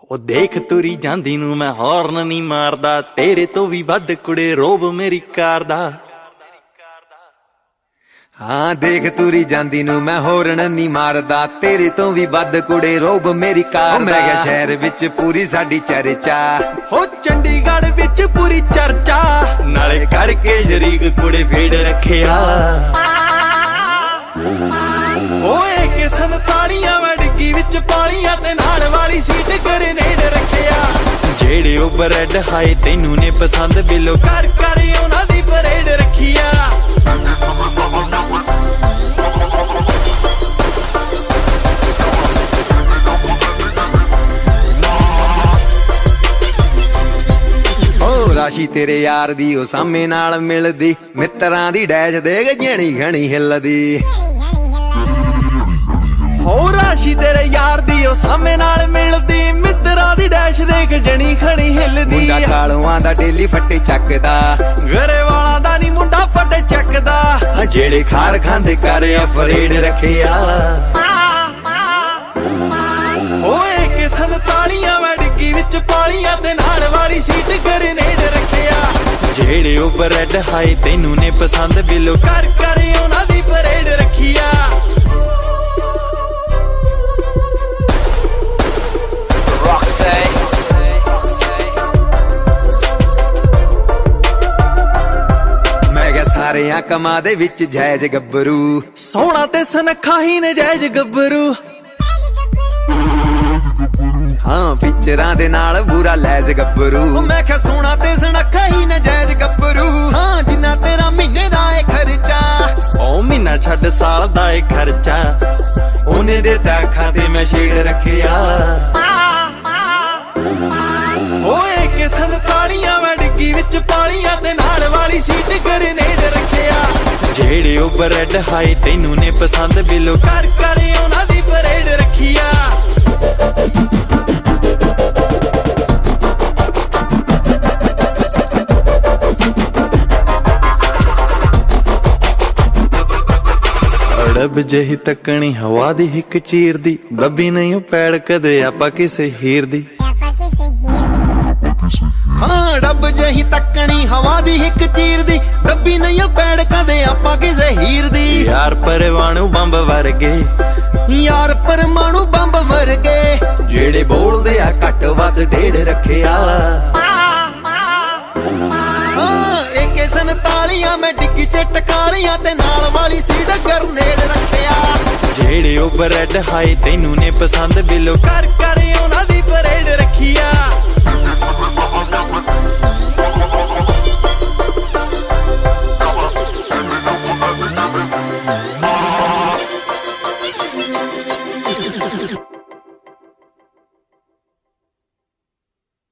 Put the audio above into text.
ਉਹ ਦੇਖ ਤੁਰੀ ਜਾਂਦੀ ਨੂੰ ਮੈਂ ਹੌਰਨ ਨਹੀਂ ਮਾਰਦਾ, ਤੇਰੇ ਤੋਂ ਵੀ ਵੱਧ ਕੁੜੇ ਰੋਬ ਮੇਰੀ ਕਾਰ ਦਾ। ਹਾਂ ਦੇਖ ਤੁਰੀ ਜਾਂਦੀ ਨੂੰ ਮੈਂ ਹੌਰਨ ਨਹੀਂ ਮਾਰਦਾ, ਤੇਰੇ ਤੋਂ ਵੀ ਵੱਧ ਕੁੜੇ ਰੋਬ ਮੇਰੀ ਕਾਰ ਦਾ। ਮੈਂ ਕਿਹਾ ਸ਼ਹਿਰ ਵਿੱਚ ਪੂਰੀ ਸਾਡੀ ਚਰਚਾ, ਹੋ ਚੰਡੀਗੜ੍ਹ ਵਿੱਚ ਪੂਰੀ ਚਰਚਾ, ਨਾਲੇ ਕਰਕੇ ਸ਼ਰੀਕ ਕੁੜੇ ਫੇੜ ਰੱਖਿਆ। ਓਏ ਕਿ 47 ਮੈਂ ਡਿੱਗੀ ਵਿੱਚ ਪਾਲੀਆਂ ਤੇ ਨਾਲ ਵਾਲੀ ਸੀਟ ਗਰਨੇਡ ਰੱਖਿਆ। ਜਿਹੜੇ ਉਹ ਬਰੈਡ ਹਾਏ ਤੈਨੂੰ ਨੇ ਪਸੰਦ ਬਿਲੋ ਕਰ ਕਰ ਉਹਨਾਂ ਦੀ ਪਰੇਡ ਰੱਖਿਆ। ਰਾਸ਼ੀ ਤੇਰੇ ਯਾਰ ਦੀ ਉਹ ਸਾਹਮਣੇ ਨਾਲ ਮਿਲਦੀ, ਮਿੱਤਰਾਂ ਦੀ ਡੈਸ਼ ਦੇਖ ਜਣੀ ਘਣੀ ਹਿੱਲਦੀ। ਹੋ ਰਾਸ਼ੀ ਤੇਰੇ ਯਾਰ ਦੀ ਉਹ ਸਾਹਮਣੇ ਨਾਲ ਮਿਲਦੀ, ਮਿੱਤਰਾਂ ਦੀ ਡੈਸ਼ ਦੇਖ ਜਣੀ ਖਣੀ ਹਿੱਲਦੀ। ਮੁੰਡਾ ਕਾਲੂਆਂ ਦਾ ਡੇਲੀ ਫੱਟੇ ਚੱਕਦਾ, ਗਰੇ ਵਾਲਾਂ ਦਾ ਨੀ ਮੁੰਡਾ ਫੱਟੇ ਚੱਕਦਾ। ਜਿਹੜੇ ਖਾਰ ਖਾਂਦੇ ਕਰ ਅਫਰੇਡ ਰੱਖਿਆ। ਓਏ ਕਿ 47 ਮੈਂ ਡਿੱਗੀ ਵਿੱਚ ਪਾਲੀਆਂ ਤੇ ਨਾਲ ਵਾਲੀ ਸੀਟ ਗਰਨੇਡ ਰੱਖਿਆ। ਜਿਹੜੇ ਉਹ ਬਰੈਡ ਹਾਏ ਤੈਨੂੰ ਨੇ ਪਸੰਦ ਬਿਲੋ ਕਰ ਕਰ ਉਹਨਾਂ ਦੀ ਪਰੇਡ ਰੱਖਿਆ। ਮੈਂ ਕਿਹਾ ਸਾਰਿਆਂ ਕਮਾਂ ਦੇ ਵਿੱਚ ਜਾਇਜ਼ ਗੱਭਰੂ, ਸੋਹਣਾ ਤੇ ਸੁਨੱਖਾ ਹੀ ਨਜਾਇਜ਼ ਗੱਭਰੂ। ਹਾਂ ਫਿਚਰਾਂ ਦੇ ਨਾਲ ਬੁਰਾ ਲੈਜ ਗੱਭਰੂ। ਮੈਂ ਕਿਹਾ ਸੋਹਣਾ ਤੇ ਸੁਨੱਖਾ ਹੀ ਨਜਾਇਜ਼ ਗੱਭਰੂ। ਹਾਂ ਜਿੰਨਾ ਤੇਰਾ ਮਹੀਨੇ ਦਾ ਏ ਖਰਚਾ, ਉਹ ਮਹੀਨਾ ਛੱਡ ਸਾਲ ਦਾ ਏ ਖਰਚਾ, ਉਹਨੇ ਦੇ ਦਾਖਾਂ ਤੇ ਮੈਂ ਛੇੜ ਰੱਖਿਆ। ਓਏ ਕਿ 47 ਮੈਂ ਡਿੱਗੀ ਵਿੱਚ ਪਾਲੀਆਂ ਤੇ ਨਾਲ ਵਾਲੀ ਸੀਟ ਗਰਨੇਡ ਰੱਖਿਆ। ਜਿਹੜੇ ਉਹ ਬਰੈਡ ਹਾਏ ਤੈਨੂੰ ਨੇ ਪਸੰਦ ਬਿਲੋ ਕਰ ਕਰ ਉਹਨਾਂ ਦੀ ਪਰੇਡ ਰੱਖਿਆ। ਅੜਬ ਜਿਹੀ ਤੱਕਣੀ ਹਵਾ ਦੀ ਹਿੱਕ ਚੀਰਦੀ, ਦੱਬੀ ਨਹੀਂ ਉਹ ਪੈੜ ਕਦੇ ਆਪਾਂ ਕਿਸੇ ਹੀਰ ਦੀ। ਹਾਂ ਡੱਬ ਜਿਹੀ ਤੱਕਣੀ ਹਵਾ ਦੀ ਹਿੱਕ ਚੀਰਦੀ, ਦੱਬੀ ਨਹੀਂ ਉਹ ਪੈੜ ਕਦੇ ਆਪਾਂ ਕਿਸੇ ਹੀਰ ਦੀ। ਯਾਰ ਪਰਮਾਣੂ ਬੰਬ ਵਰਗੇ, ਯਾਰ ਪਰਮਾਣੂ ਬੰਬ ਵਰਗੇ, ਜਿਹੜੇ ਬੋਲਦੇ ਆ ਘੱਟ ਵੱਧ ਡੇਢ ਰੱਖਿਆ। AK 47 ਮੈਂ ਡਿੱਗੀ ਚ ਟਕਾਲੀਆਂ ਤੇ ਨਾਲ ਵਾਲੀ ਸੀਟ ਗਰਨੇਡ ਰੱਖਿਆ। ਜਿਹੜੇ ਉਹ ਬਰੈਡ ਹਾਏ ਤੈਨੂੰ ਨੇ ਪਸੰਦ ਬਿਲੋ ਕਰ ਕਰ ਉਹਨਾਂ ਦੀ ਪਰੇਡ ਰੱਖਿਆ।